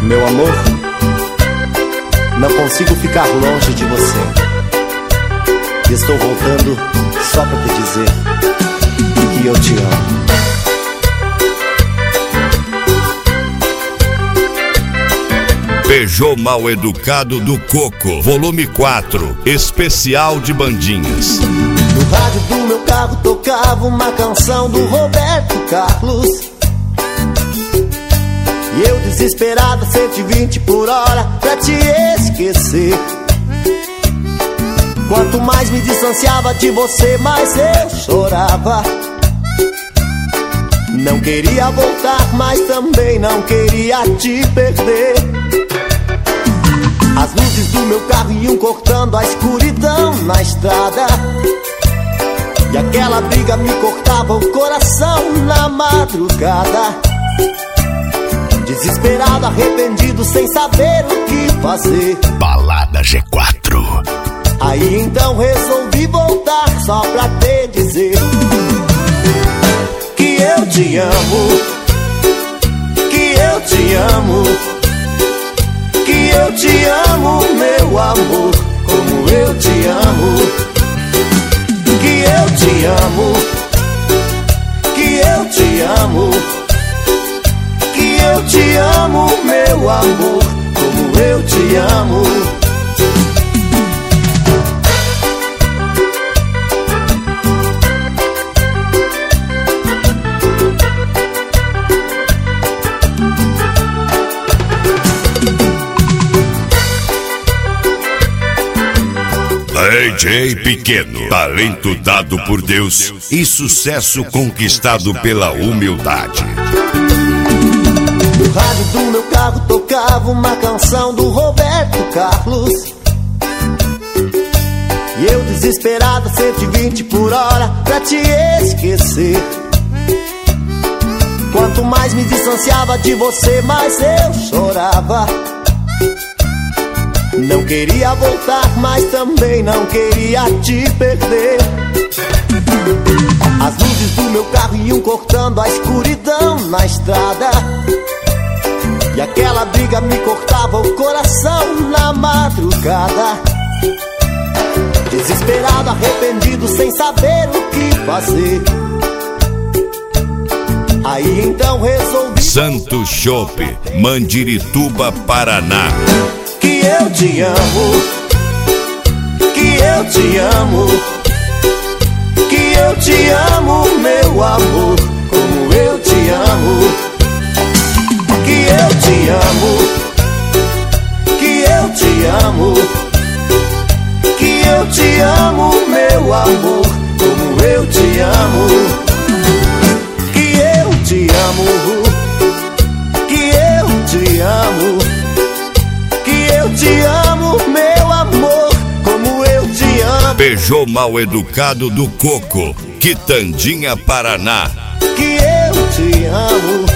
Meu amor, não consigo ficar longe de você. Estou voltando só pra te dizer que eu te amo. Beijou Mal Educado do Coco, volume 4, especial de bandinhas. No rádio do meu carro tocava uma canção do Roberto Carlos. E eu desesperado, 120 por hora pra te esquecer. Quanto mais me distanciava de você, mais eu chorava. Não queria voltar, mas também não queria te perder. As luzes do meu carro iam cortando a escuridão na estrada. E aquela briga me cortava o coração na madrugada. Desesperado, arrependido, sem saber o que fazer. Balada G4. Aí então resolvi voltar só pra te dizer que eu te amo, que eu te amo, que eu te amo, meu amor, como eu te amo. Que eu te amo, que eu te amo, que eu te amo, meu amor, como eu te amo. DJ Pequeno, talento dado por Deus e sucesso conquistado pela humildade. No rádio do meu carro tocava uma canção do Roberto Carlos. E eu desesperado, 120 por hora pra te esquecer. Quanto mais me distanciava de você, mais eu chorava. Não queria voltar, mas também não queria te perder. As luzes do meu carro iam cortando a escuridão na estrada. E aquela briga me cortava o coração na madrugada. Desesperado, arrependido, sem saber o que fazer. Aí então resolvi Santo Chopp, Mandirituba, Paraná. que eu te amo, que eu te amo, que eu te amo, meu amor, como eu te amo. Que eu te amo, que eu te amo, que eu te amo, meu amor, como eu te amo. Que eu te amo, que eu te amo, que eu te amo, meu amor, como eu te amo. Beijou Mal Educado do Coco, Quitandinha, Paraná. Que eu te amo,